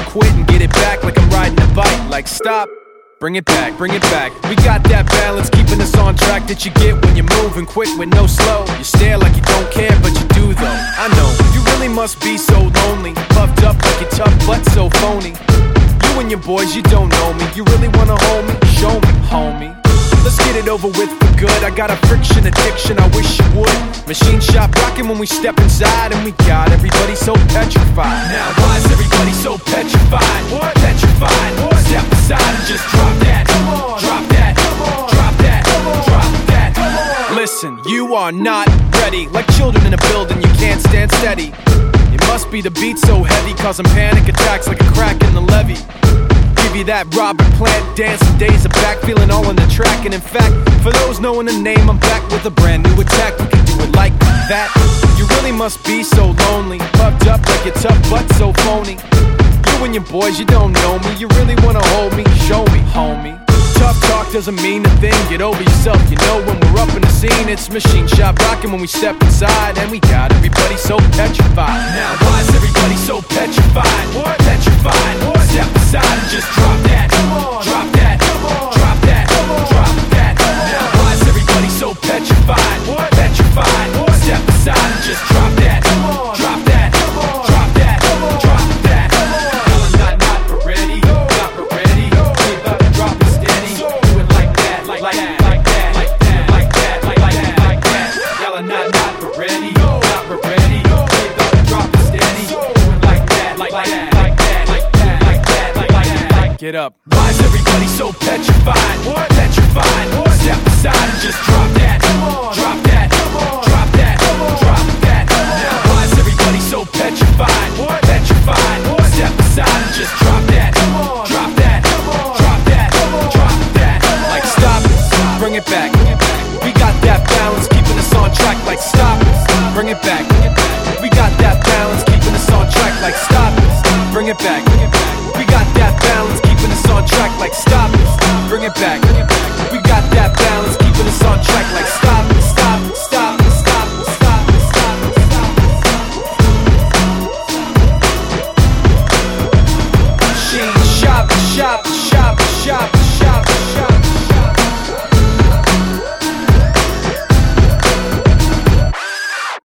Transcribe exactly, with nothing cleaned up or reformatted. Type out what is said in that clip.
quit and get it back like I'm riding a bike. Like stop, bring it back, bring it back. We got that balance, keeping us on track that you get when you're moving quick with no slow. You stare like you don't care, but you do though. I know, you really must be so lonely, puffed up like you're tough but so phony. You and your boys, you don't know me. You really wanna hold me? Show me, homie. Let's get it over with for good. I got a friction addiction, I wish you would. Machine shop rocking when we step inside, and we got everybody so petrified. Now why is everybody so petrified? What? Petrified. What? Step aside and just drop that. Come on. Drop that. Come on. Drop that. Come on. Drop that. Come on. Listen, you are not ready. Like children in a building, you can't stand steady. It must be the beat so heavy, causing panic attacks like a crack in the levee. Give you that Robert Plant dancing days are back, feeling all on the track. And in fact, for those knowing the name, I'm back with a brand new attack. We can do it like that. You really must be so lonely, puffed up like you're tough but so phony. You and your boys, you don't know me. You really wanna hold me? Show me, homie. Tough talk doesn't mean a thing. Get over yourself, you know when we're up in the scene. It's machine shop rocking when we step inside, and we got everybody so petrified. Now why is everybody so petrified? What? Petrified. What? Step aside and just drop that. Come on. Drop that. Come on. Drop that. Come on. Drop that. Now why is everybody so petrified? What? Petrified. What? Step aside and just drop that. Come on. Drop that. Come on. Drop that. Come on. Drop that. Come on. Not, not for ready. Not for ready. We about to drop it steady. Do it like that. Like that. Like that. Like that. Like that. Like that. Like that. Y'all are not, not for ready. Not for ready. We about to drop it steady. Do it like that. Like that. Like that. Like that. Like that. Like that. Get up. Why is everybody so petrified? What? Petrified. What? Step aside and just drop that. Come on. Drop that. Come on. Drop that. Come on. Drop that. Now why is everybody so petrified? What? Petrified. What? Step aside and just drop that. Come on. Drop that. Come on. Drop that. Come on. Drop that. Like stop it. Bring it back. We got that balance, keeping us on track. Like stop it. Bring it back. We got that balance, keeping us on track. Like stop it. Bring it back. We got that balance, keeping us on track. Like stop it. Bring it back. We got that balance, keeping us on track. Like stop